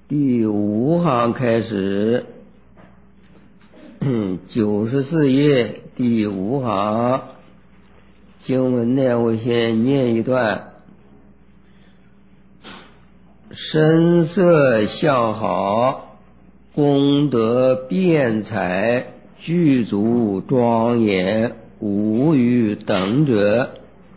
第5行开始，94页第5行经文呢，我先念一段。声色相好，功德辩才，具足庄严，无与等者。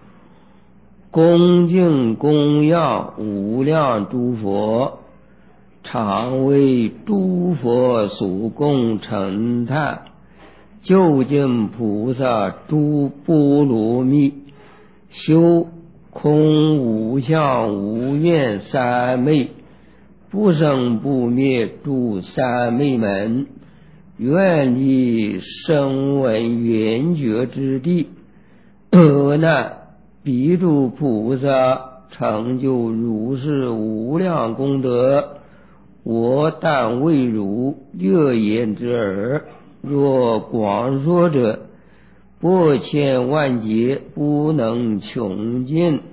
恭敬供养无量诸佛，常为诸佛所供称叹。究竟菩萨诸波罗蜜，修空无相无愿三昧，不生不灭诸三昧门，愿离声闻缘觉之地。阿难，彼诸菩萨成就如是无量功德，我但为汝略言之耳。若广说者，百千万劫不能穷尽。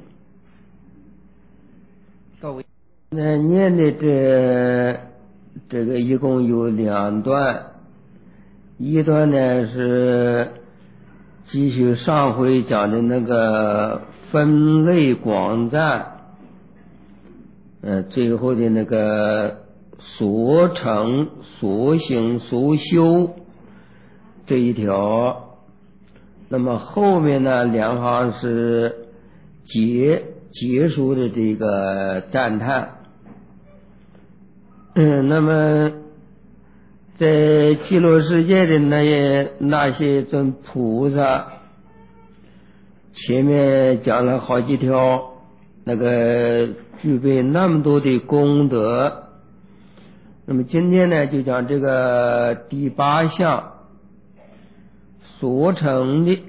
那念的这个一共有2段，一段呢是继续上回讲的那个分类广赞，最后的那个所成所行所修这一条。那么后面呢2行是结束的这个赞叹。那么在极乐世界的那些尊菩萨，前面讲了好几条，那个具备那么多的功德。那么今天呢就讲这个第8项所成的，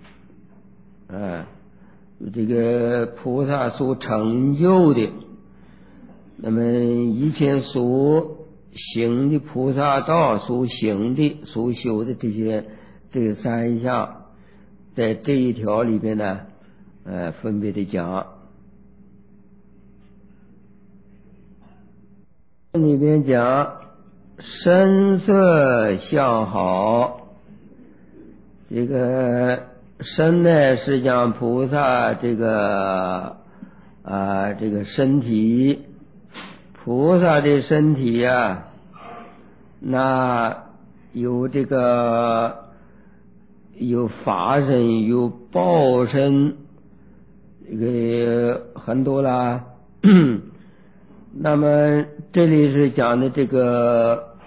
这个菩萨所成就的，那么以前所行的菩萨道，所行的所修的这个3项，在这一条里边呢分别的讲。里边讲声色相好，这个身呢是讲菩萨这个身体，菩萨的身体啊，那有这个有法身，有报身，这个很多啦。那么这里是讲的这个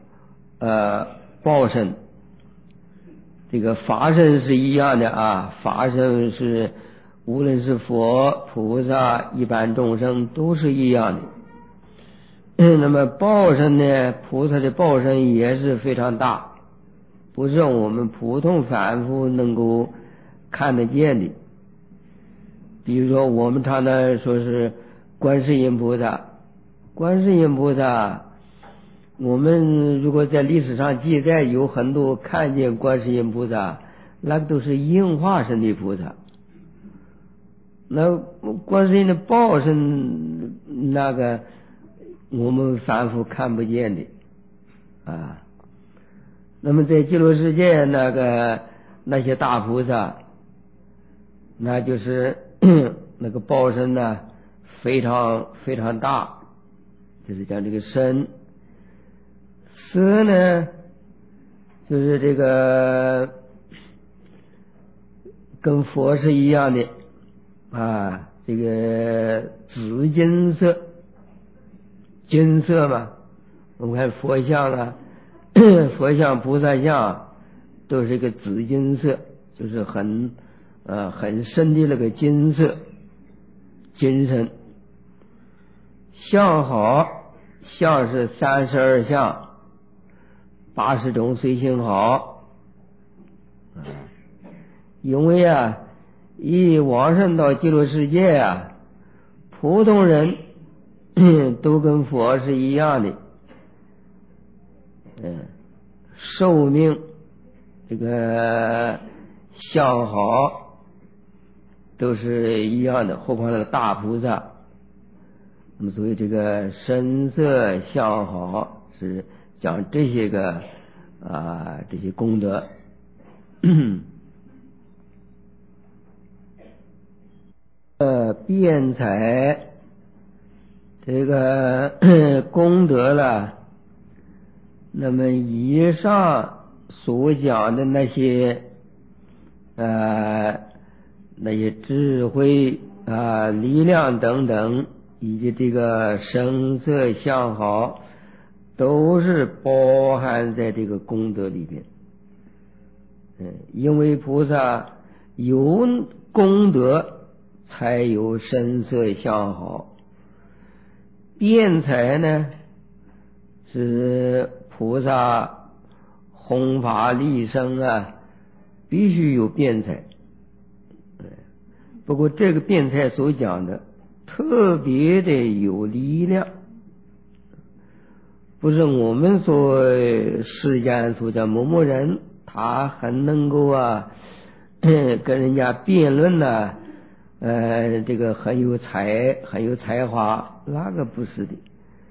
报身，这个法身是一样的啊，法身是无论是佛菩萨一般众生都是一样的。那么报身呢，菩萨的报身也是非常大，不是我们普通凡夫能够看得见的。比如说我们常常说是观世音菩萨，观世音菩萨，我们如果在历史上记载有很多看见观世音菩萨，那都是应化身的菩萨。那观世音的报身，那个我们凡夫看不见的啊。那么在极乐世界那些大菩萨，那就是那个报身呢非常非常大，就是讲这个身。色呢就是这个跟佛是一样的啊，这个紫金色，金色嘛，我们看佛像啊佛像菩萨像都是一个紫金色，就是很深的那个金色，金身。相好，相是32相，80种随行好。因为一往生到极乐世界普通人都跟佛是一样的，寿命这个相好都是一样的，何况那个大菩萨。 那么所以这个声色相好是讲这些个这些功德。辩才这个功德了，那么以上所讲的那些智慧力量等等，以及这个声色相好，都是包含在这个功德里边。因为菩萨有功德，才有声色相好。辩才呢，是菩萨弘法利生必须有辩才。不过这个辩才所讲的特别的有力量，不是我们世间所讲某某人他很能够跟人家辩论这个很有才华，那个不是的。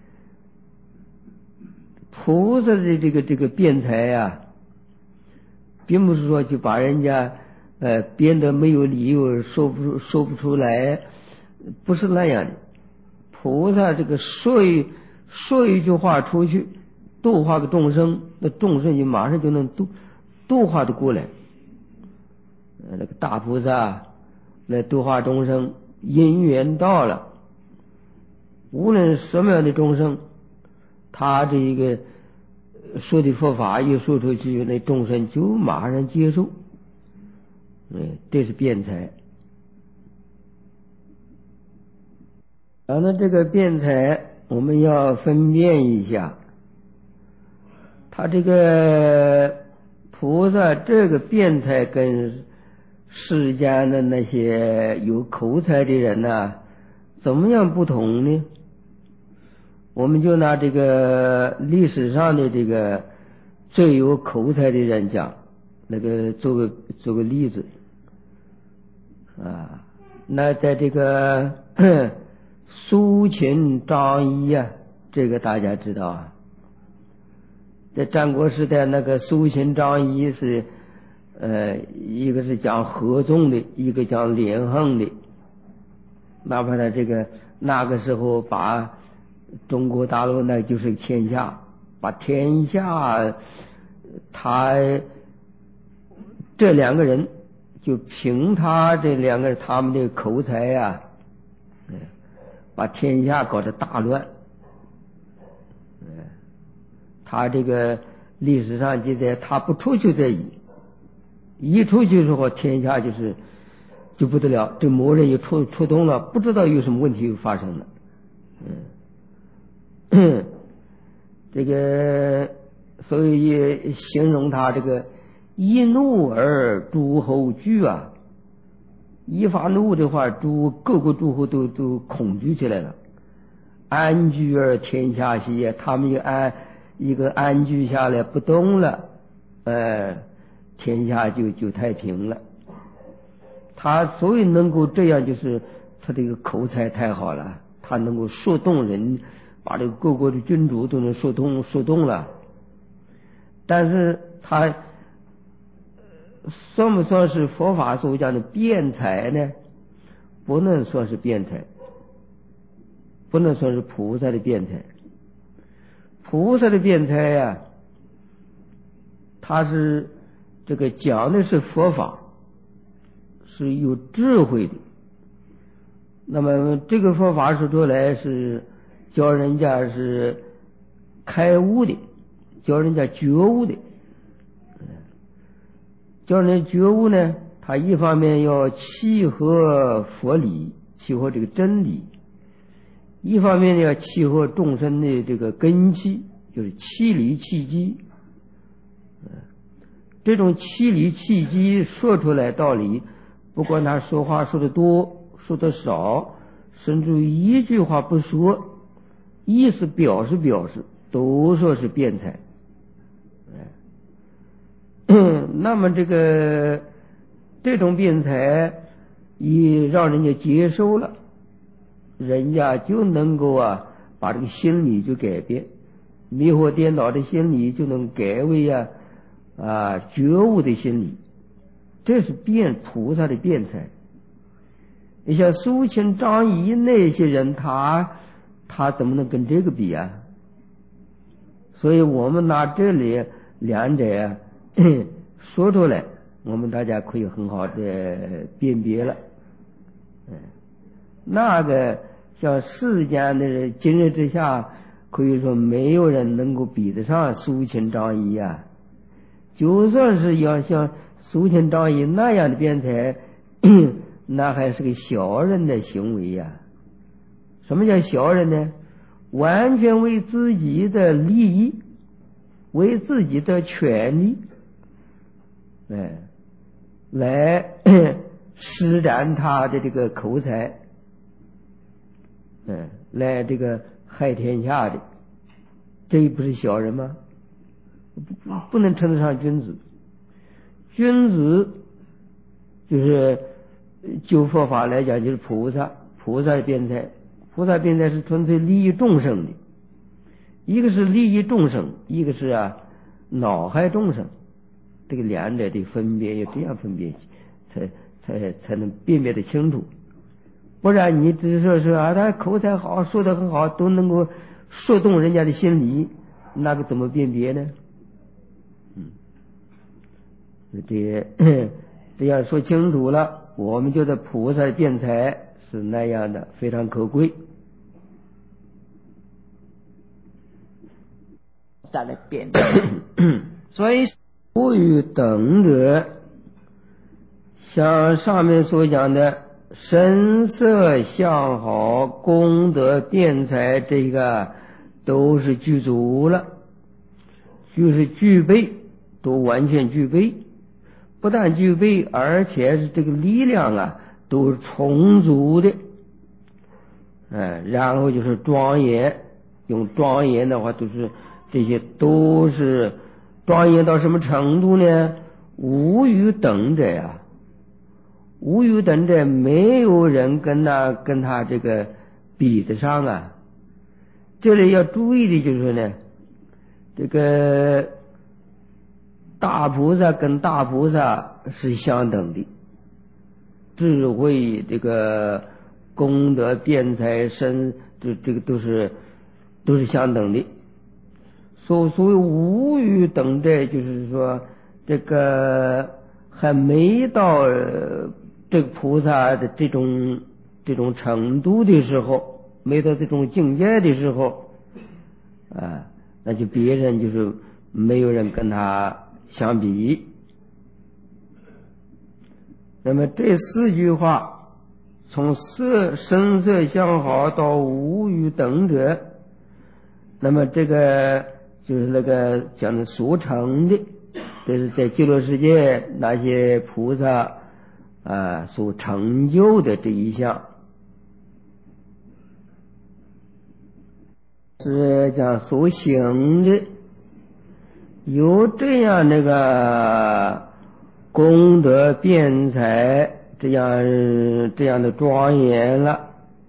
菩萨的这个辩才并不是说就把人家辩得没有理由，说不出来，不是那样的。菩萨这个说一句话出去，度化个众生，那众生就马上就能度化的过来。那个大菩萨来度化众生，因缘到了，无论什么样的众生，他这一个说的佛法一说出去，那众生就马上接受。这是辩才。那这个辩才我们要分辨一下，他这个菩萨这个辩才跟世间的那些有口才的人怎么样不同呢？我们就拿这个历史上的这个最有口才的人讲，那个做个例子那在这个苏秦张仪这个大家知道在战国时代，那个苏秦张仪是一个是讲合纵的，一个讲连横的。哪怕他那个时候把中国大陆那就是天下，把天下他这两个人就凭他这两个人他们的口才把天下搞得大乱。他这个历史上记载，他不出去再一出去之后，天下就不得了，这魔人又出动了，不知道有什么问题又发生了。这个所以也形容他这个一怒而诸侯惧一发怒的话，各个诸侯都恐惧起来了。安居而天下息，他们一个安居下来不动了，天下就太平了。他所以能够这样，就是他这个口才太好了，他能够说动人，把这个各国的君主都能说动了。但是他算不算是佛法所讲的辩才呢？不能说是辩才，不能说是菩萨的辩才。菩萨的辩才他是这个讲的是佛法，是有智慧的。那么这个佛法说出来是教人家是开悟的，教人家觉悟的。教人觉悟呢，他一方面要契合佛理，契合这个真理，一方面要契合众生的这个根器，就是契理契机。这种契理契机说出来道理，不管他说话说的多说的少，甚至于一句话不说，意思表示都说是辩才。那么这种辩才也让人家接受了， 人家就能够把这个心理就改变，迷惑颠倒的心理就能改为觉悟的心理，这是菩萨的辩才。你像苏秦张仪那些人，他怎么能跟这个比啊？所以我们拿这里两者说出来，我们大家可以很好的辨别了。那个像世间的今日之下，可以说没有人能够比得上苏秦张仪啊。就算是要像苏秦张仪那样的辩才，那还是个小人的行为呀。什么叫小人呢？完全为自己的利益，为自己的权利来施展他的这个口才，来这个害天下的，这不是小人吗？不能称得上君子。君子就是就佛法来讲，就是菩萨的辩才。菩萨辩才是纯粹利益众生的，一个是利益众生，一个是恼害众生。这个两者的分别要这样分别，才能辨别得清楚。不然你只说是他口才好，说得很好，都能够说动人家的心理，那个怎么辨别呢？这样说清楚了，我们觉得菩萨的辩才是那样的，非常可贵。 再来辩才，所以无与等者，像上面所讲的声色相好功德辩才，这个都是具足了，就是具备，都完全具备。不但具备，而且是这个力量都是充足的。然后就是庄严，用庄严的话，都是这些都是庄严到什么程度呢？无与等者呀，无与等者，没有人跟他这个比得上啊。这里要注意的就是呢，这个大菩萨跟大菩萨是相等的，智慧这个功德辩才身，这个都是相等的。所谓无与等者，就是说这个还没到这个菩萨的这种程度的时候，没到这种境界的时候那就别人就是没有人跟他相比。那么这四句话，从声色相好到无与等者，那么这个就是那个讲的所成的，这是在极乐世界那些菩萨所成就的这一项，是讲所行的，有这样那个功德辩才，这样的庄严了，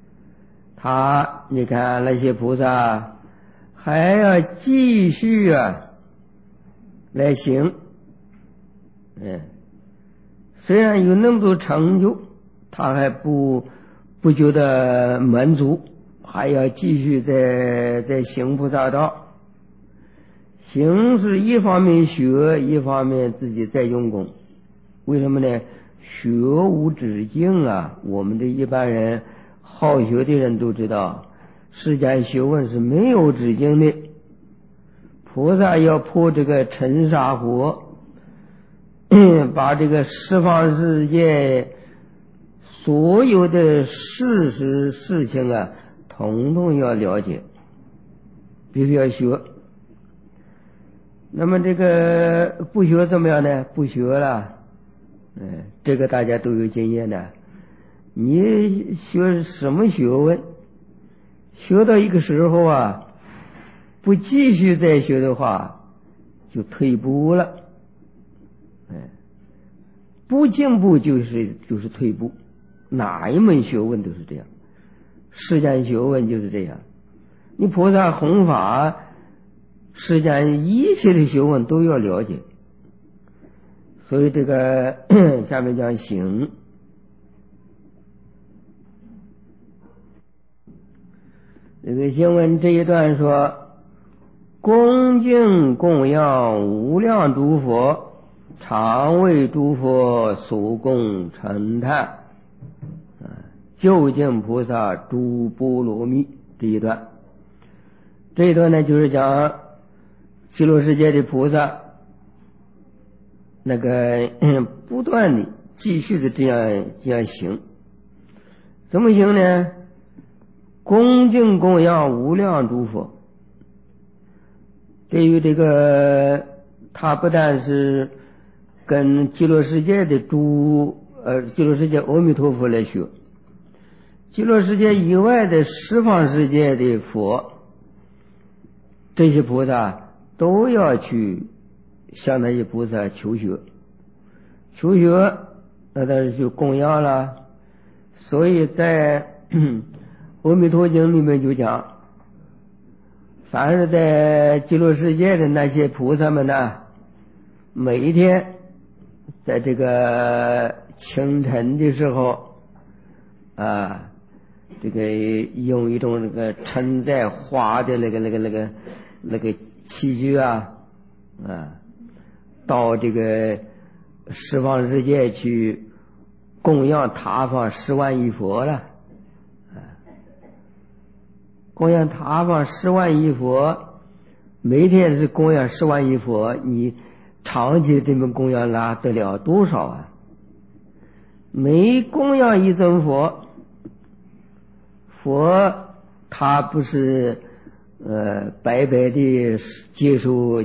你看那些菩萨还要继续来行。虽然有那么多成就，他还不觉得满足，还要继续在行菩萨道。行是一方面学，一方面自己在用功。为什么呢？学无止境我们这一般人好学的人都知道，世间学问是没有止境的。菩萨要破这个尘沙火，把这个十方世界所有的事实事情统统要了解，必须要学。那么这个不学怎么样呢？不学了，这个大家都有经验的。你学什么学问，学到一个时候不继续再学的话，就退步了。不进步就是退步，哪一门学问都是这样。 世间学问就是这样，你菩萨弘法，世间一切的学问都要了解。所以这个下面讲行。这个经文这一段说，恭敬供养无量诸佛，常为诸佛所供称叹，究竟菩萨诸波罗蜜。这一段呢，就是讲极乐世界的菩萨那个不断的继续的这样行。怎么行呢？恭敬供养无量诸佛。对于这个，他不但是跟极乐世界的极乐世界阿弥陀佛来学，极乐世界以外的十方世界的佛，这些菩萨都要去向那些菩萨求学，那当然就供养了。所以在阿弥陀经里面就讲，凡是在极乐世界的那些菩萨们呢，每一天在这个清晨的时候这个用一种那个盛载花的那个器具到这个十方世界去供养他方10万亿佛了。供养他方10万亿佛，每天是供养10万亿佛，你长期这么供养了得了多少啊？每供养一尊佛，他不是白白的接受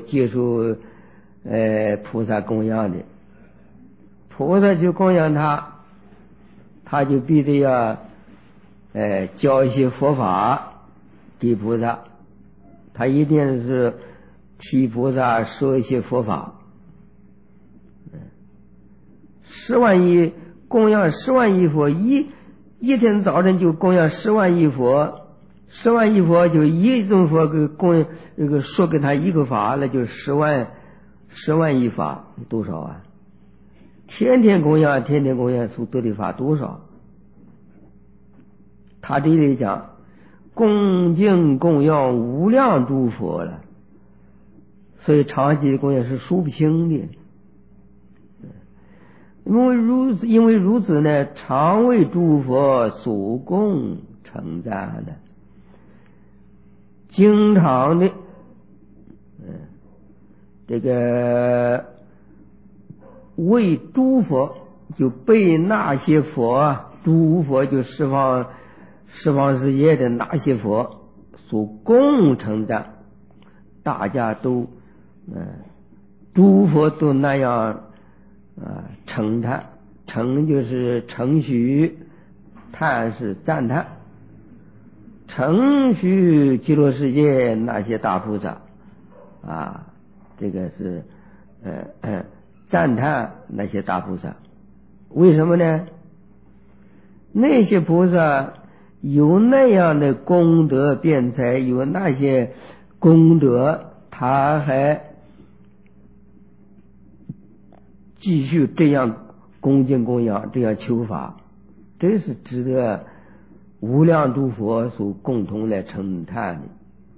菩萨供养的，菩萨就供养他就必须要教一些佛法给菩萨，他一定是替菩萨说一些佛法。供养10万亿佛，一天早晨就供养10万亿佛，10万亿佛就一尊佛给说给他一个法，那就10万亿法，多少啊？天天供养所得的法多少？他这里讲恭敬供养无量诸佛了，所以长期的供养是数不清的。因为如此呢，常为诸佛所供称赞的，经常的这个为诸佛，就被那些佛诸佛就十方世界的那些佛所供称赞，大家都诸佛都那样称叹，称就是称许，叹是赞叹，称许极乐世界那些大菩萨这个是赞叹那些大菩萨。为什么呢？那些菩萨有那样的功德辩才，有那些功德，他还继续这样恭敬供养，这样求法，这是值得无量诸佛所共同来称叹的。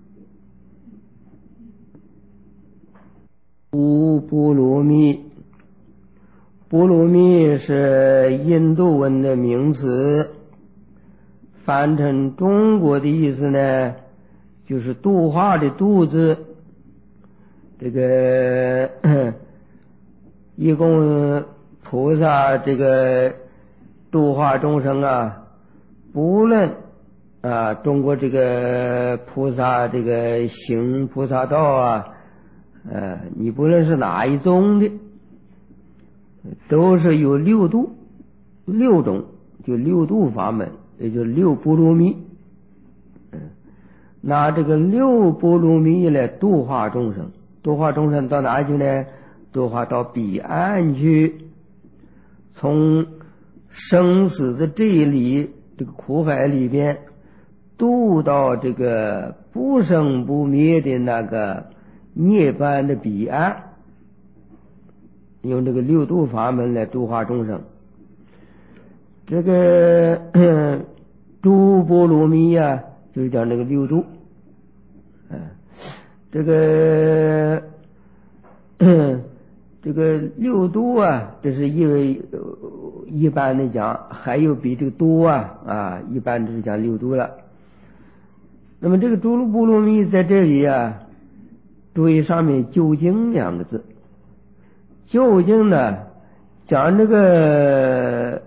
波罗蜜，波罗蜜是印度文的名词，翻成中国的意思呢，就是度化的度字。这个一共菩萨这个度化众生不论中国这个菩萨这个行菩萨道你不论是哪一宗的，都是有6度6种，就6度法门，也就是6波罗蜜。拿这个6波罗蜜来度化众生，度化众生到哪去呢？度化到彼岸去，从生死的这个苦海里边渡到这个不生不灭的那个涅槃的彼岸，用这个六度法门来度化众生。这个诸波罗蜜啊，就是讲这个六度。这个这个六度啊，这是一般的讲，还有比这个多啊，一般就是讲六度了。那么这个诸波罗蜜在这里啊，注意上面究竟两个字。究竟呢，讲这个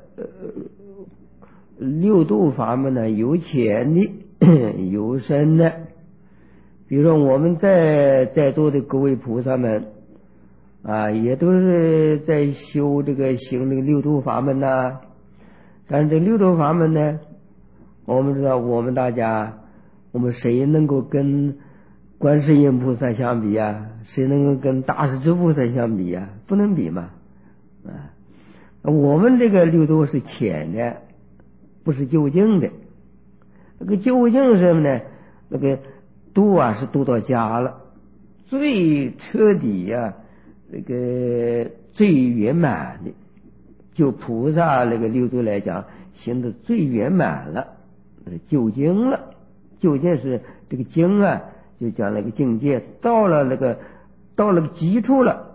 六度法门呢，有浅的有深的。比如说我们在座的各位菩萨们啊，也都是在修这个行这个六度法门呐。但是这六度法门呢，我们知道我们大家，我们谁能够跟观世音菩萨相比啊？谁能够跟大势至菩萨相比啊？不能比嘛。我们这个六度是浅的，不是究竟的。那个究竟是什么呢？那个度啊是度到家了，最彻底啊，这个最圆满的。就菩萨那个六度来讲，行得最圆满了，究竟了。究竟是这个经啊，就讲那个境界到了那个基础了。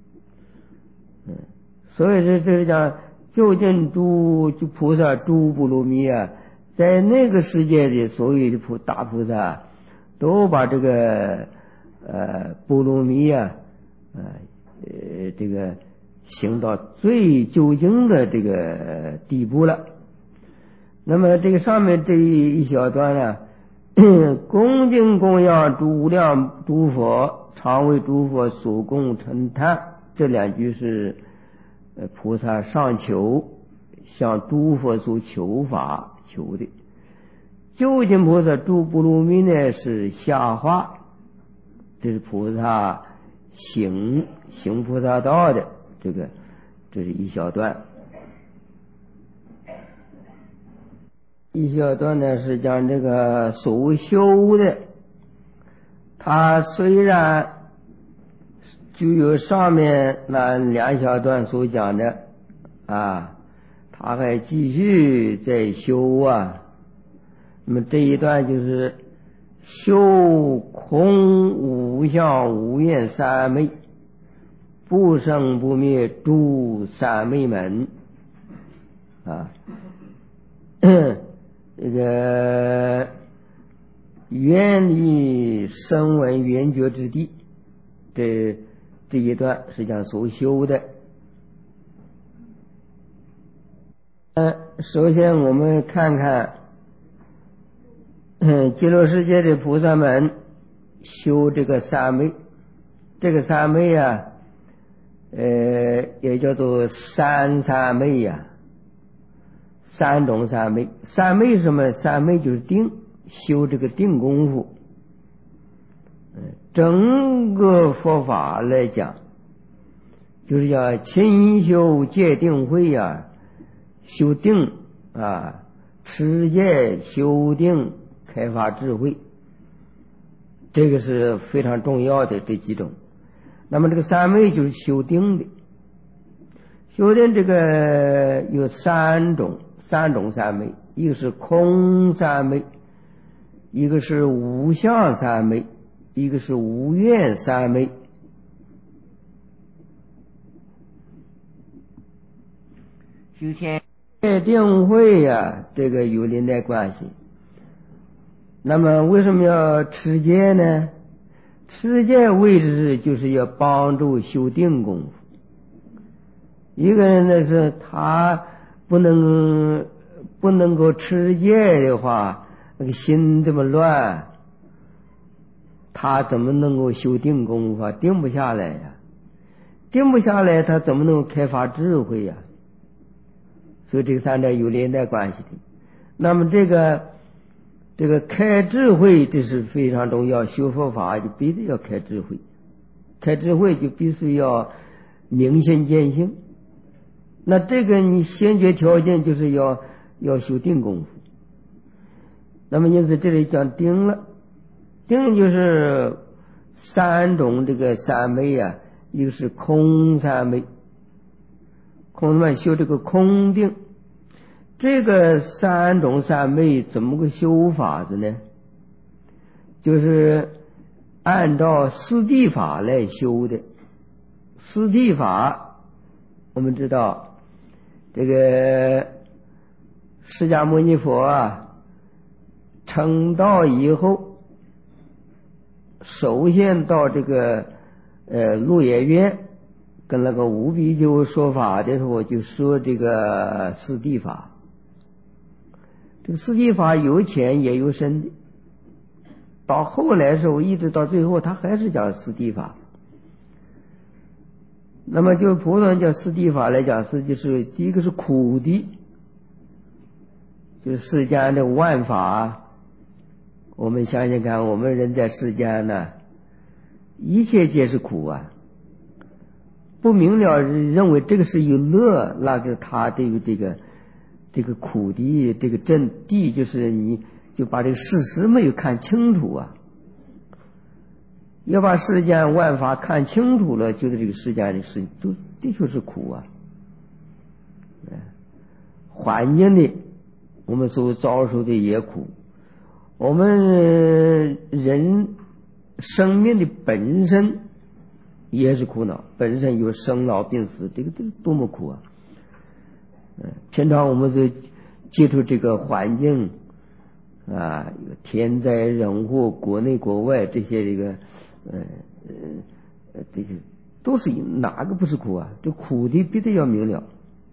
所以这是讲究竟就菩萨诸波罗蜜啊，在那个世界的所有的大菩萨都把这个波罗蜜啊这个行到最究竟的这个地步了。那么这个上面这一小段呢，恭敬供养诸无量诸佛，常为诸佛所供称叹，这两句是菩萨上求，向诸佛所求法求的。究竟菩萨诸波罗蜜呢是下化，这是菩萨行菩萨道的，这是一小段。一小段呢是讲这个所修的，它虽然就有上面那两小段所讲的啊，他还继续在修啊。那么这一段就是修空无相无愿三昧，不生不灭诸三昧门啊。这个远离声闻缘觉之地，这一段是讲所修的。首先我们看看极乐世界的菩萨们修这个三昧。这个三昧啊也叫做三昧呀，三种三昧。三昧是什么？三昧就是定，修这个定功夫。整个佛法来讲，就是要勤修戒定慧呀，修定啊，持戒修定，开发智慧，这个是非常重要的这几种。那么这个三昧就是修定的。修定这个有三种三昧，一个是空三昧，一个是无相三昧，一个是无愿三昧。修戒定慧呀，这个有连带关系。那么为什么要持戒呢？持戒为之就是要帮助修定功夫。一个人呢是他不能够持戒的话，那个心这么乱，他怎么能够修定功夫啊？定不下来呀，定不下来，他怎么能够开发智慧呀？所以这个三者有连带关系的。那么这个开智慧，这是非常重要。修佛法就必须要开智慧，开智慧就必须要明心见性。那这个你先决条件就是要修定功夫。 那么因此这里讲定了，定就是三种这个三昧啊，一个是空三昧，空三昧修这个空定，这个三种三昧怎么个修法子呢？就是按照四谛法来修的。四谛法我们知道，这个释迦牟尼佛啊成道以后，首先到这个鹿野苑跟那个五比丘说法的时候，就说这个四谛法。这个四谛法有浅也有深的，到后来的时候，一直到最后他还是讲四谛法。那么就普通叫四谛法来讲，就是第一个是苦谛，就是世间的万法。我们想想看，我们人在世间呢，一切皆是苦啊，不明了认为这个是有乐，那个他对于这个苦谛，这个真谛，就是你就把这个事实没有看清楚啊。要把世间万法看清楚了，觉得这个世间的事情都的确是苦啊。环境的我们所遭受的也苦，我们人生命的本身也是苦恼，本身有生老病死，这个多么苦啊！平常我们就接触这个环境啊，天灾人祸，国内国外这些这些都是哪个不是苦啊？这苦的必须要明了。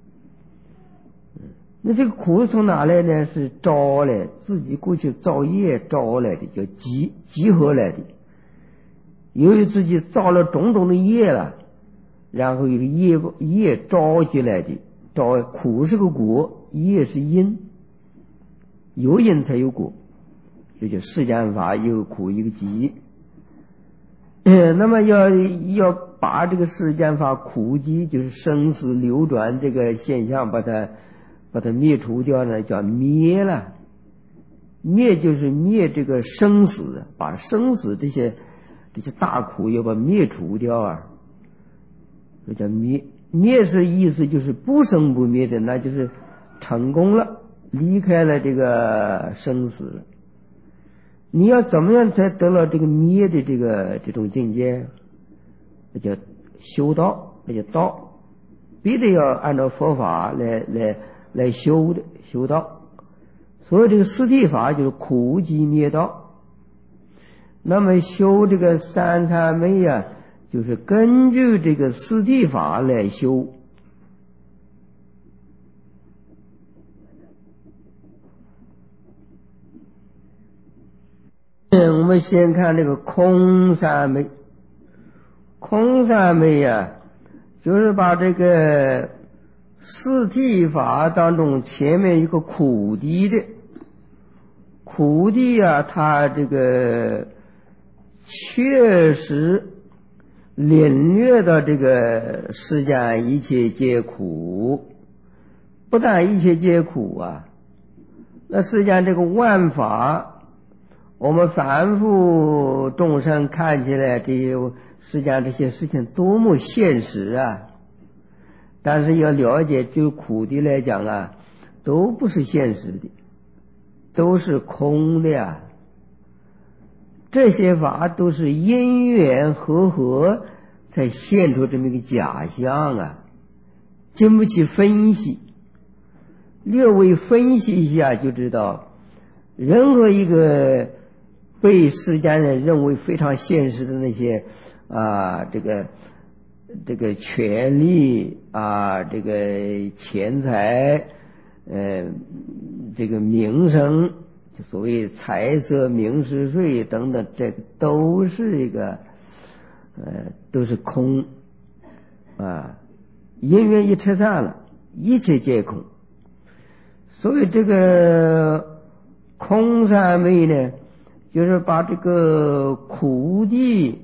那这个苦从哪来呢？是招来，自己过去造业招来的，叫集合来的。由于自己造了种种的业了，然后有个业招进来的，苦是个果，业是因，有因才有果，这就世间法一个苦一个集。那么要把这个世间法苦集，就是生死流转这个现象，把它灭除掉呢，叫灭了。灭就是灭这个生死，把生死这些大苦要把灭除掉啊，这叫灭。灭是意思就是不生不灭的，那就是成功了，离开了这个生死了。你要怎么样才得到这个灭的这种境界？那叫修道，那叫道，必须要按照佛法来修的，修道。所以这个四谛法就是苦集灭道。那么修这个三三昧啊，就是根据这个四谛法来修。我们先看这个空三昧。空三昧啊，就是把这个四谛法当中前面一个苦谛的苦谛啊，它这个确实领略到这个世间一切皆苦，不但一切皆苦啊，那世间这个万法，我们凡夫众生看起来这些世间这些事情多么现实啊，但是要了解就苦的来讲啊，都不是现实的，都是空的呀。这些法都是因缘合才现出这么一个假象啊，经不起分析。略微分析一下就知道，任何一个被世间人认为非常现实的那些这个权利啊，这个钱财，这个名声，就所谓财色名食睡等等，这个都是都是空啊，因缘一拆散了，一切皆空。所以这个空三昧呢，就是把这个苦谛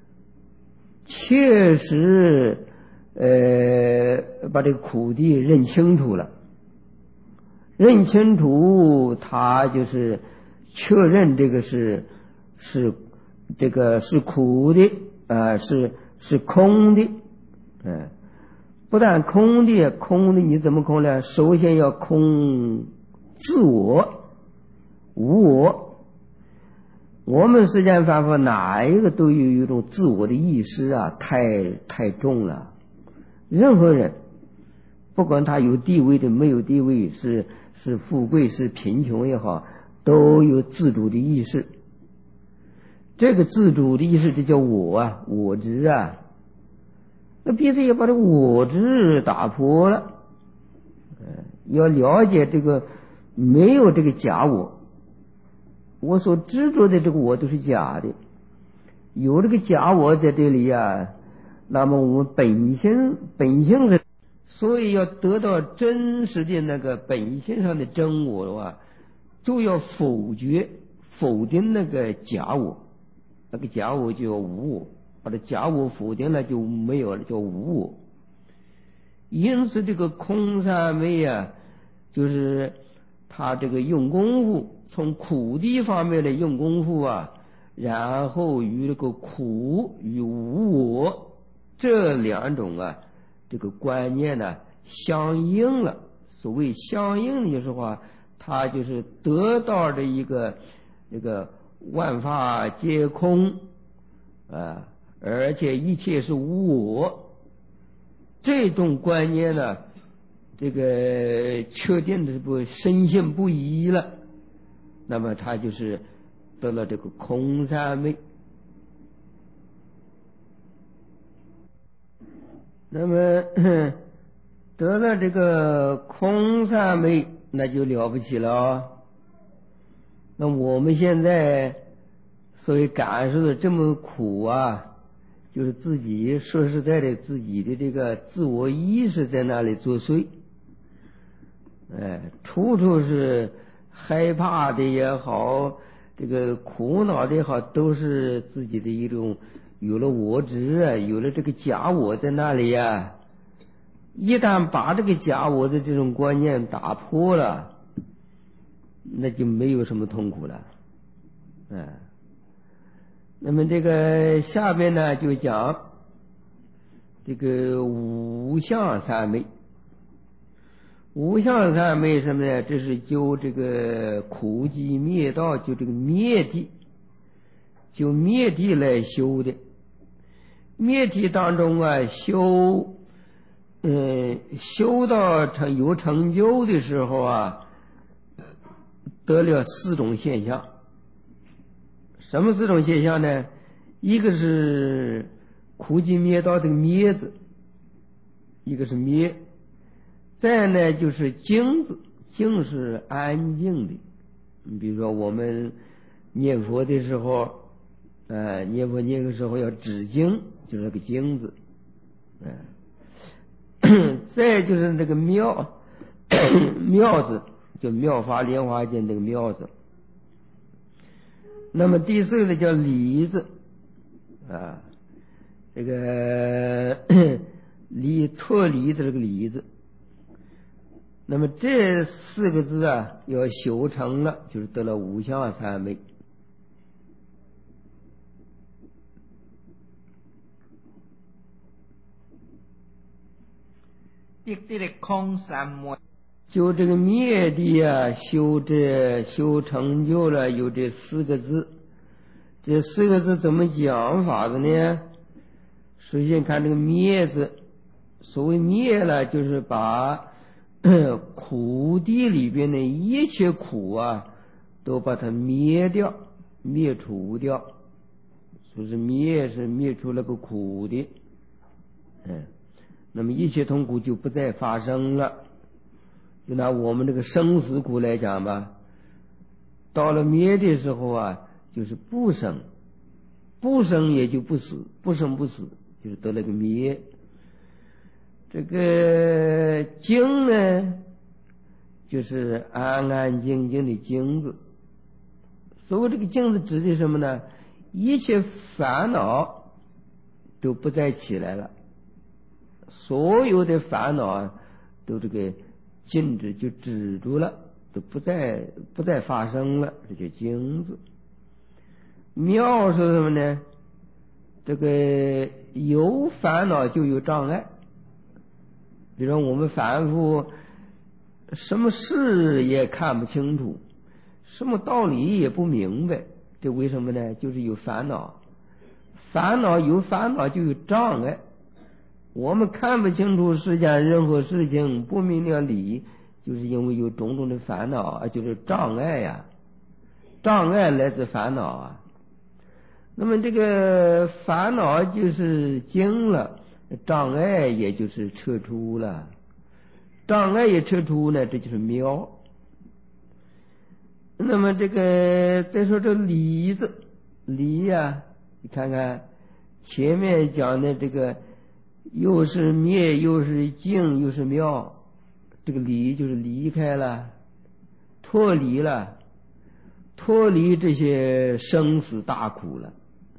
确实把这个苦谛认清楚了，认清楚它就是确认这个是这个是苦的是空的，不但空的你怎么空呢？首先要空自我无我。我们世间凡夫哪一个都有一种自我的意识啊，太重了。任何人不管他有地位的没有地位，是富贵是贫穷也好，都有自主的意识。这个自主的意识就叫我执啊。那必须要把这个我执打破了，要了解这个没有这个假我所执着的这个我都是假的，有这个假我在这里啊，那么我们本性是，所以要得到真实的那个本性上的真我的话，就要否定那个假我，那个假我就要无我，把这假我否定了就没有了，叫无我。因此这个空三昧啊，就是他这个用功夫，从苦的方面来用功夫啊，然后与这个苦与无我这两种啊这个观念呢相应了。所谓相应的就是话，他就是得到的一个这个万法皆空而且一切是无我，这种观念呢，这个确定的不深信不疑了，那么他就是得了这个空三昧。那么得了这个空三昧，那就了不起了。那我们现在所以感受的这么苦啊，就是自己说实在的，自己的这个自我意识在那里作祟，处处是害怕的也好，这个苦恼的也好，都是自己的一种有了我执啊，有了这个假我在那里啊。一旦把这个假我的这种观念打破了，那就没有什么痛苦了。那么这个下边呢就讲这个无相三昧。无相三昧什么呢？这是就这个苦集灭道，就这个灭地，就灭地来修的。灭地当中啊，修到有成就的时候啊，得了四种现象。什么四种现象呢？一个是苦集灭道这个灭字，一个是灭，再呢就是静字，静是安静的。你比如说我们念佛的时候，念佛念的时候要止静，就是那个静字。再就是这个妙妙字，就妙法莲华经这个妙字。那么第四个叫离字这个脱离的这个离字。那么这四个字啊要修成了，就是得了无相三昧。 空三昧， 就这个灭地啊，修成就了有这四个字。这四个字怎么讲法的呢？首先看这个灭字，所谓灭了，就是把苦地里边的一切苦啊都把它灭掉，灭除掉。说是灭是灭除了个苦的，那么一切痛苦就不再发生了。就拿我们这个生死苦来讲吧，到了灭的时候啊，就是不生，不生也就不死，不生不死，就是得了个灭。这个静呢，就是安安静静的静字。所谓这个静字指的什么呢？一切烦恼都不再起来了，所有的烦恼啊都这个静止就止住了， 都不再发生了，这就静字。妙是什么呢？这个有烦恼就有障碍。比如我们凡夫什么事也看不清楚，什么道理也不明白，这为什么呢？就是有烦恼。有烦恼就有障碍。我们看不清楚世间任何事情，不明了理，就是因为有种种的烦恼，就是障碍呀。障碍来自烦恼啊。那么这个烦恼就是静了，障碍也就是撤出了。障碍也撤出呢，这就是妙。那么这个再说这理字，理呀，你看看前面讲的这个又是灭又是静又是妙，这个理就是离开了，脱离了，脱离这些生死大苦了。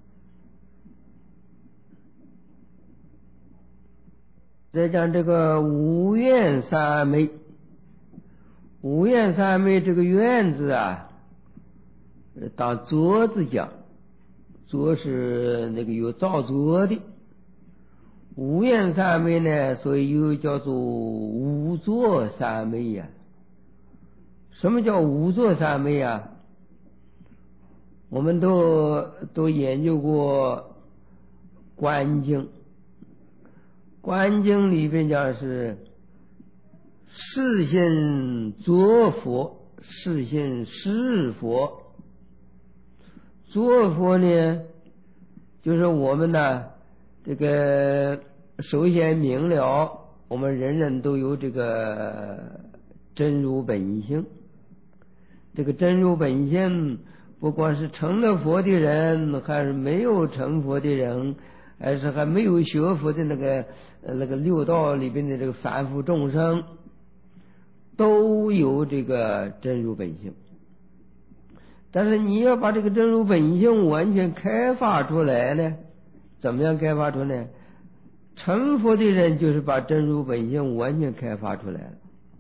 再讲这个无愿三昧，无愿三昧这个愿字啊，当作字讲，作是那个有造作的。无愿三昧呢，所以又叫做无作三昧呀。什么叫无作三昧呀？我们都研究过观经，观经里边讲是是心作佛，是心是佛。作佛呢，就是我们呢这个首先明了，我们人人都有这个真如本性。这个真如本性，不管是成了佛的人，还是没有成佛的人，还是还没有学佛的那个六道里边的这个凡夫众生，都有这个真如本性。但是你要把这个真如本性完全开发出来呢，怎么样开发出来？成佛的人就是把真如本性完全开发出来了。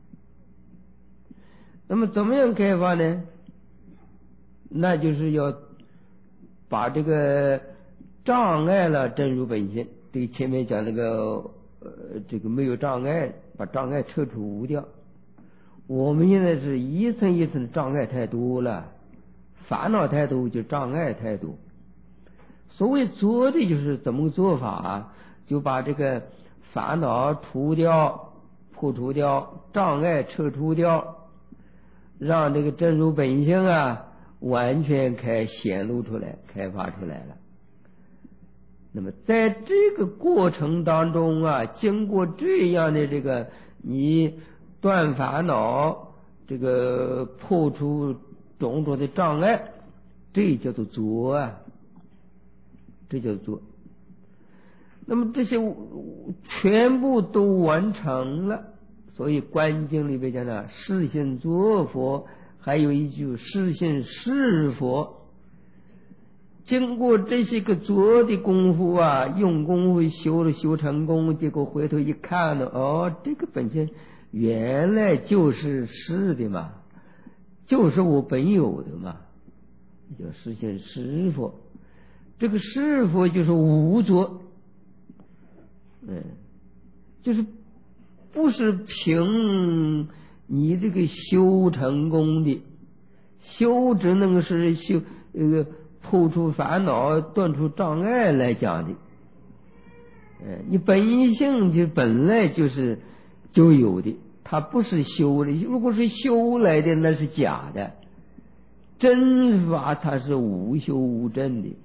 那么怎么样开发呢？那就是要把这个障碍了真如本性，对前面讲那个这个没有障碍，把障碍撤除掉。我们现在是一层一层的障碍太多了，烦恼太多，就障碍太多。所谓做的就是怎么个做法啊？就把这个烦恼除掉，破除掉，障碍撤除掉，让这个真如本性啊完全显露出来，开发出来了。那么在这个过程当中啊，经过这样的这个你断烦恼，这个破除种种的障碍，这叫做作啊，这叫做。那么这些全部都完成了，所以观经里边讲的是心作佛，还有一句是心是佛。经过这些个做的功夫啊，用功夫修成功，结果回头一看呢，哦，这个本性原来就是是的嘛，就是我本有的嘛，叫是心是佛。这个是佛就是无作，就是不是凭你这个修成功的修，只能是修破除烦恼、断除障碍来讲的。你本性就本来就有的，它不是修的。如果是修来的，那是假的。真法它是无修无证的。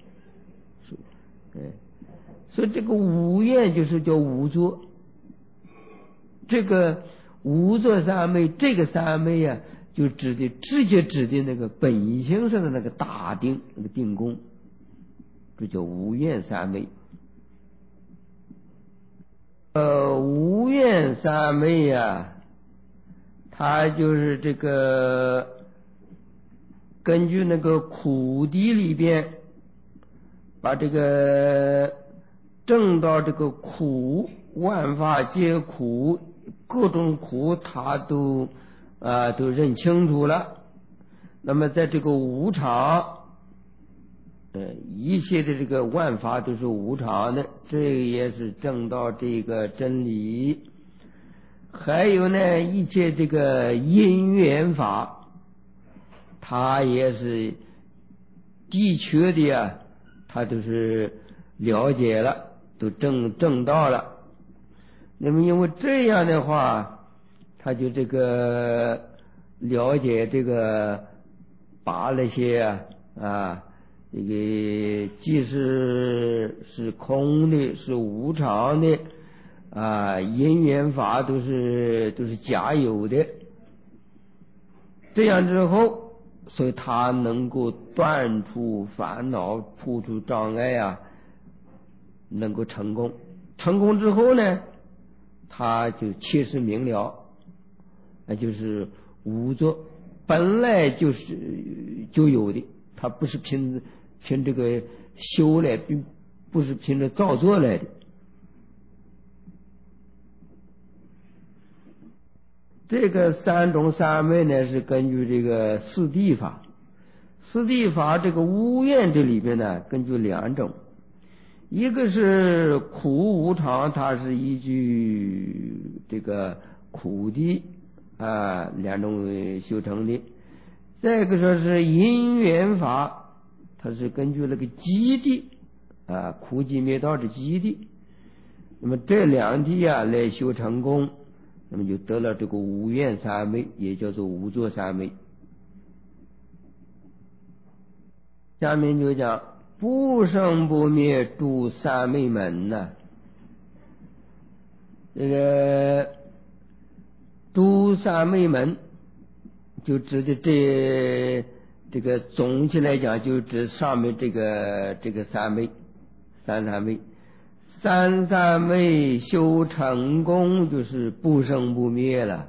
所以这个无愿就是叫无作。这个无作三昧，这个三昧啊，就直接指的那个本性上的那个大定，那个定功，这叫无愿三昧。无愿三昧啊，它就是这个根据那个苦谛里边，把这个证到这个苦，万法皆苦，各种苦它都都认清楚了。那么在这个无常，一切的这个万法都是无常的，这也是证到这个真理。还有呢，一切这个因缘法，它也是的确的呀，它都是了解了，都证到了。那么因为这样的话，他就这个了解这个把那些这个既是空的，是无常的因缘法都是假有的。这样之后，所以他能够断除烦恼，破除障碍能够成功。成功之后呢，他就切实明了，那就是无作，本来就有的，他不是凭这个修来，并不是凭着造作来的。这个三种三昧呢，是根据这个四谛法。四谛法这个无愿这里边呢，根据两种，一个是苦无常，它是依据这个苦的两种修成的。再一个说是因缘法，它是根据那个基地苦集灭道的基地。那么这两地来修成功，那么就得了这个无愿三昧，也叫做无作三昧。下面就讲不生不灭诸三昧门这个诸三昧门就指的这个总体来讲，就指上面这个三昧，三昧修成功，就是不生不灭了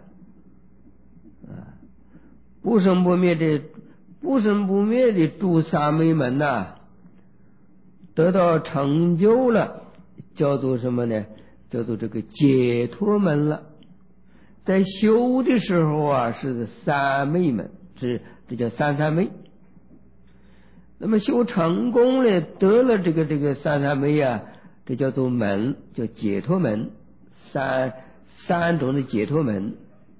不生不灭的诸三昧门得到成就了，叫做什么呢？叫做这个解脱门了。在修的时候是三昧门，这叫三昧。那么修成功了，得了这个三昧这叫做门，叫解脱门，三种的解脱门。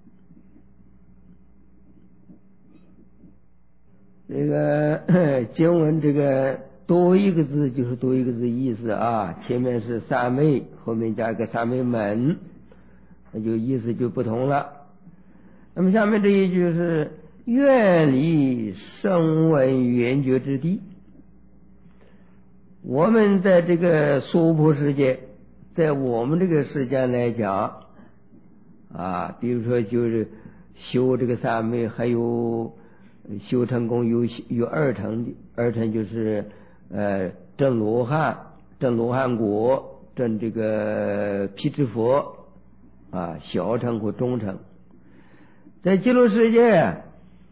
这个经文这个多一个字就是多一个字意思前面是三昧，后面加一个三昧门，那就意思就不同了。那么下面这一句是愿离声闻缘觉之地。我们在这个娑婆世界，在我们这个世界来讲比如说就是修这个三昧，还有修成功有二乘的，二乘就是证罗汉果，证这个辟支佛小乘或中乘。在极乐世界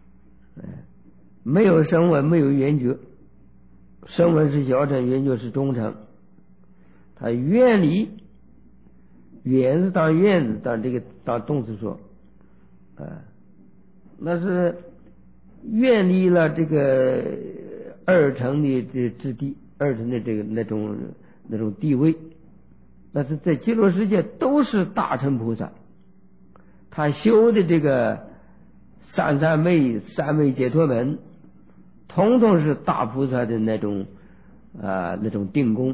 没有声闻，没有缘觉，声闻是小乘，缘觉是中乘。他愿离，愿是当愿字，当动词说那是愿离了这个二乘的之地，二乘的这个那种地位。那是在极乐世界都是大乘菩萨，他修的这个三昧解脱门，统统是大菩萨的那种定功。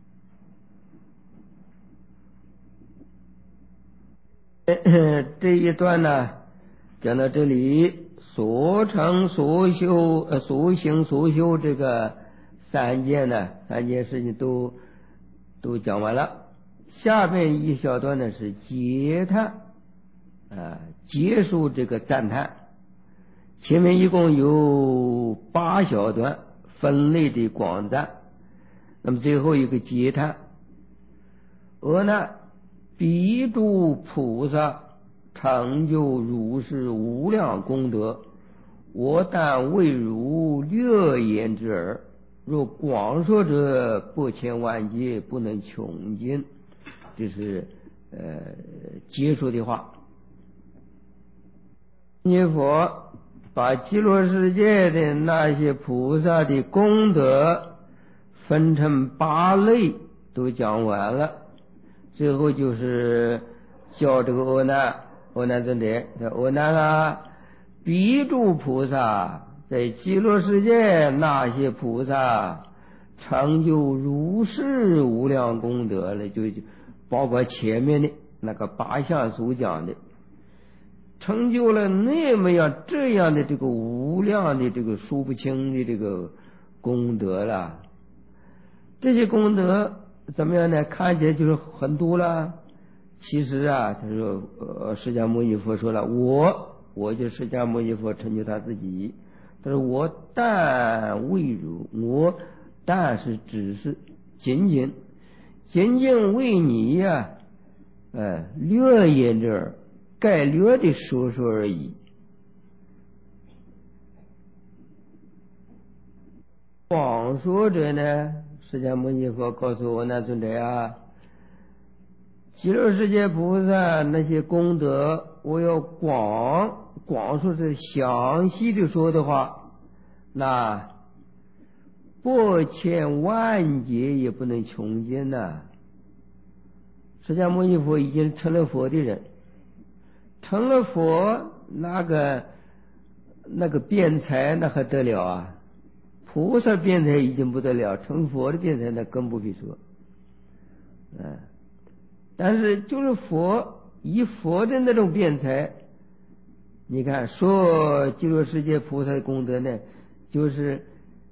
这一段讲到这里，所成所修所行所修这个三件事情都讲完了。下面一小段是结叹结束这个赞叹。前面一共有8小段，分类的广赞。那么最后一个结叹，彼诸菩萨成就如是无量功德，我但为如略言之耳，若广说者不千万劫，不能穷尽。这是结束的话。 弥佛把极乐世界的那些菩萨的功德分成8类都讲完了，最后就是叫这个阿难尊者，阿难啊，彼诸菩萨在极乐世界那些菩萨成就如是无量功德了，就包括前面的那个8项所讲的，成就了那么样这样的这个无量的这个数不清的这个功德了。这些功德怎么样呢？看起来就是很多了，其实啊，他说释迦牟尼佛说了，我就释迦牟尼佛成就他自己，他说我但为汝，我但是只是仅仅为你呀，略言这儿概略的说而已。广说者呢，释迦牟尼佛告诉阿难尊者啊，极乐世界菩萨那些功德，我要广说是详细的说的话，那百千万劫也不能穷尽呐。释迦牟尼佛已经成了佛的人，成了佛那个辩才那还得了啊？菩萨辩才已经不得了，成佛的辩才那更不必说。但是就是以佛的那种辩才，你看说极乐世界菩萨的功德呢，就是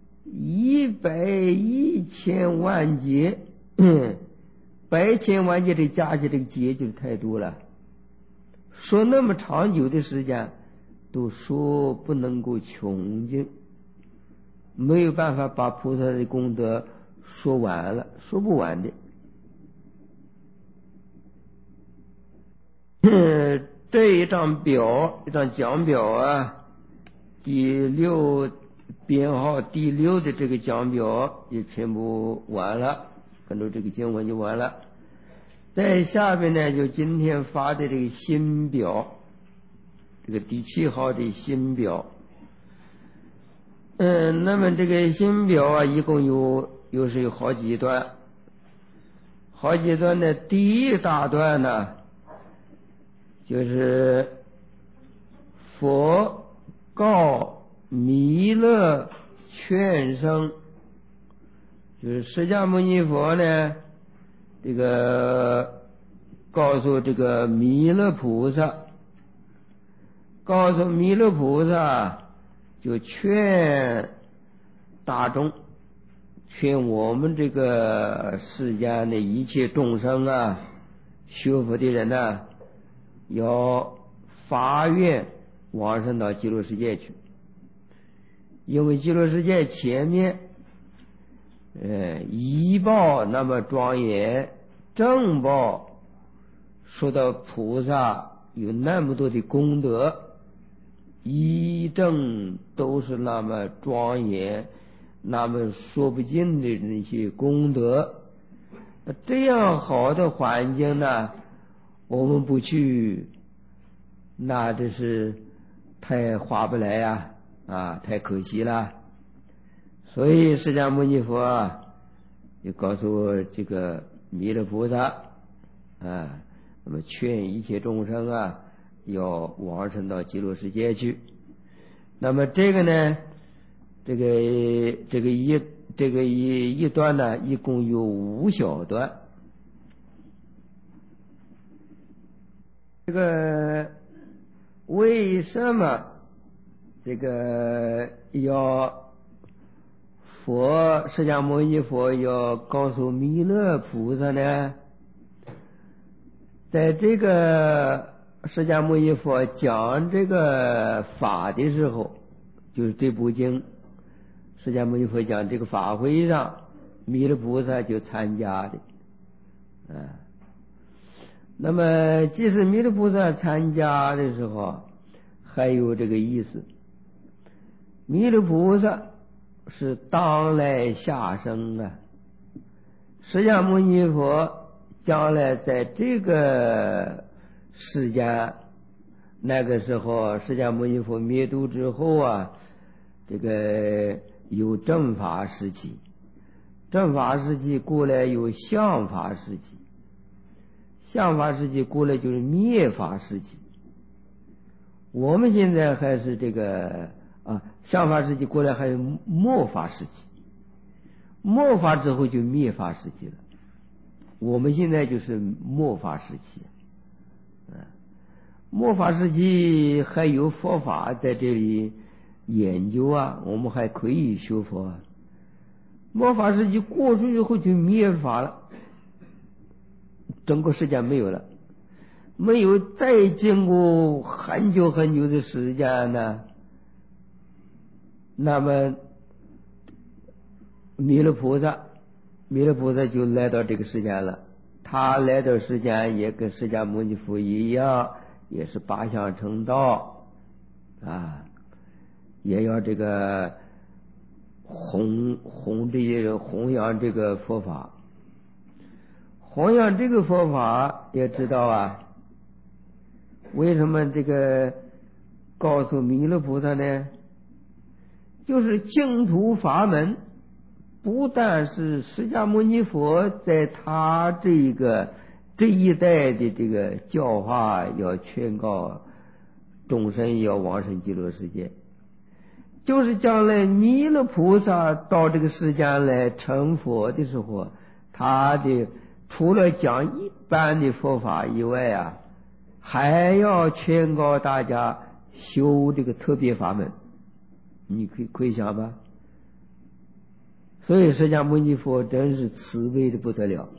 1000万劫，100千万劫这加起这个劫就是太多了，说那么长久的时间都说不能够穷尽，没有办法把菩萨的功德说完了，说不完的。这一张讲表啊，编号第6的这个讲表也全部完了，跟着这个经文就完了。在下边呢，就今天发的这个新表，这个第7号的新表。那么这个新表啊，一共有好几段呢。第一大段呢，就是佛告弥勒劝生，就是释迦牟尼佛呢，这个告诉这个弥勒菩萨，就劝大众，劝我们这个世间的一切众生啊，学佛的人呢，要发愿往生到极乐世界去。因为极乐世界前面一报那么庄严，正报说到菩萨有那么多的功德，一正都是那么庄严，那么说不尽的那些功德。这样好的环境呢，我们不去，那这是太划不来呀，太可惜了。所以释迦牟尼佛就告诉这个弥勒菩萨那么劝一切众生要往生到极乐世界去。那么这个呢，这个一段呢，一共有5小段。这个为什么这个释迦牟尼佛要告诉弥勒菩萨呢？在这个释迦牟尼佛讲这个法的时候，就是这部经释迦牟尼佛讲这个法会上，弥勒菩萨就参加的。那么即使弥勒菩萨参加的时候，还有这个意思，弥勒菩萨是当来下生释迦牟尼佛将来在这个世间那个时候释迦牟尼佛灭度之后啊，这个有正法时期，正法时期过来有相法时期，相法时期过来就是灭法时期。我们现在还是这个相法时期过来还有末法时期，末法之后就灭法时期了。我们现在就是末法时期，末法时期还有佛法在这里研究啊，我们还可以学佛啊。末法时期过去以后就灭法了，整个世界没有了，没有再经过很久很久的时间呢，那么弥勒菩萨就来到这个世间了。他来到世间也跟释迦牟尼佛一样，也是八相成道啊，也要这个弘扬这个佛法。弘扬这个佛法也知道啊，为什么这个告诉弥勒菩萨呢？就是净土法门不但是释迦牟尼佛在他这一代的这个教化要劝告众生要往生极乐世界，就是将来弥勒菩萨到这个世间来成佛的时候，他的除了讲一般的佛法以外啊，还要劝告大家修这个特别法门。你可以想吧，所以释迦牟尼佛真是慈悲的不得了。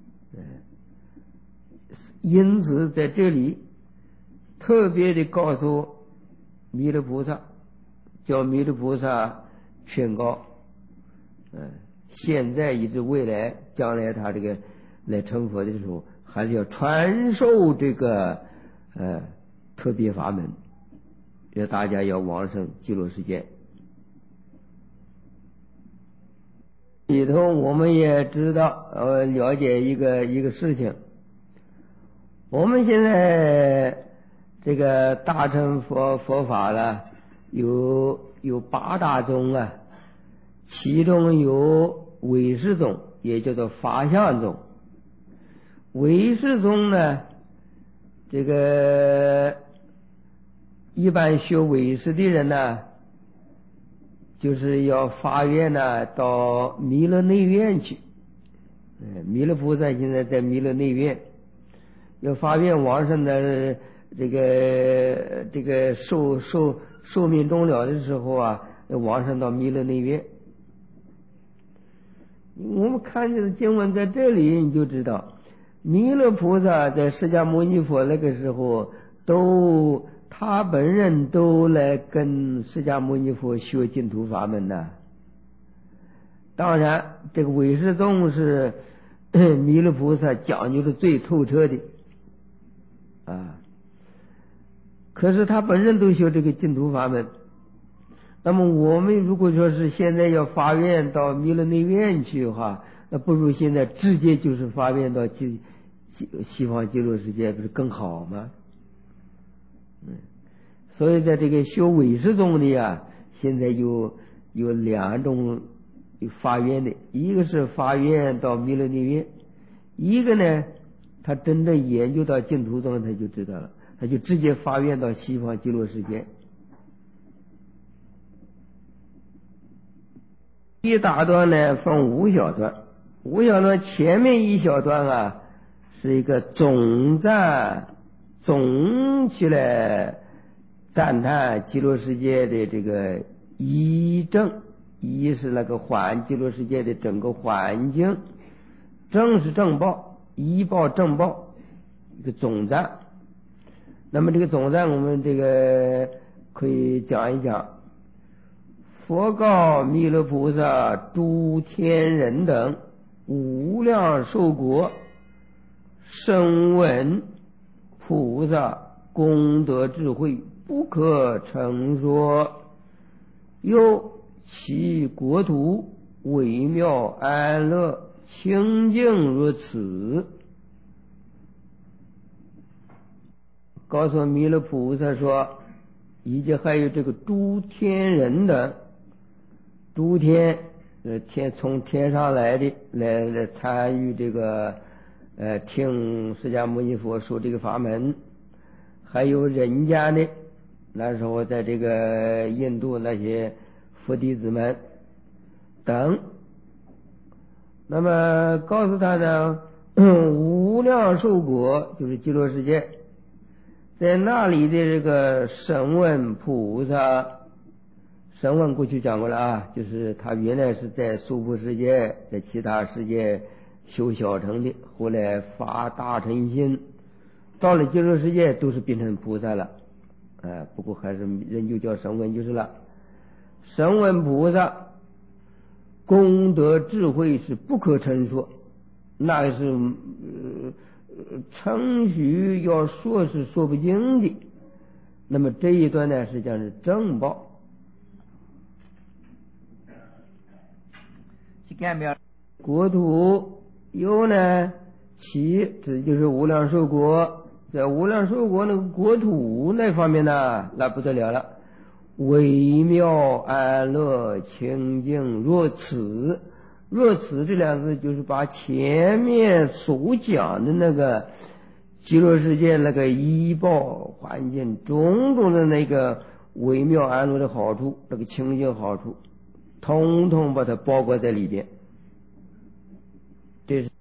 因此在这里特别的告诉弥勒菩萨，叫弥勒菩萨劝告现在以至未来将来他这个来成佛的时候，还是要传授这个特别法门，让大家要往生极乐世界。里头我们也知道了解一个事情，我们现在这个大乘佛法呢，有八大宗啊，其中有唯识宗，也叫做法相宗。唯识宗呢，这个一般学唯识的人呢，就是要发愿呢到弥勒内院去。弥勒菩萨现在在弥勒内院，要发愿往生的这个寿命终了的时候啊，要往生到弥勒内院。我们看这个经文在这里你就知道，弥勒菩萨在释迦牟尼佛那个时候他本人都来跟释迦牟尼佛学净土法门呢。当然这个唯识宗是弥勒菩萨讲究的最透彻的可是他本人都学这个净土法门。那么我们如果说是现在要发愿到弥勒内院去的话，那不如现在直接就是发愿到西方极乐世界，不是更好吗？所以在这个学唯识宗的现在有两种发愿的，一个是发愿到弥勒内院，一个呢他真正研究到净土宗他就知道了，他就直接发愿到西方极乐世界。一大段呢分五小段，五小段前面一小段是一个总起来赞叹极乐世界的这个一正，一是那个极乐世界的整个环境，正是正报，一报正报，一个总赞。那么这个总赞我们这个可以讲一讲。佛告弥勒菩萨，诸天人等无量寿国，声闻菩萨功德智慧不可称说，又其国土微妙安乐清净如此。 告诉弥勒菩萨说，以及还有这个诸天人的诸天，从天上来的来参与这个听释迦牟尼佛说这个法门，还有人家的那时候在这个印度那些佛弟子们等，那么告诉他呢，无量寿国就是极乐世界，在那里的这个声闻菩萨，声闻过去讲过了啊，就是他原来是在娑婆世界，在其他世界修小乘的，后来发大乘心，到了极乐世界都是变成菩萨了，不过还是人就叫声闻就是了。声闻菩萨功德智慧是不可称说，那是称许要说是说不尽的。那么这一段呢，实际上是正报。国土有呢，这就是无量寿国。在无量寿国那个国土那方面呢，那不得了了，微妙安乐清净若此。若此这两个字就是把前面所讲的那个极乐世界那个医报环境种种的那个微妙安乐的好处，那个清净好处，统统把它包裹在里边。这是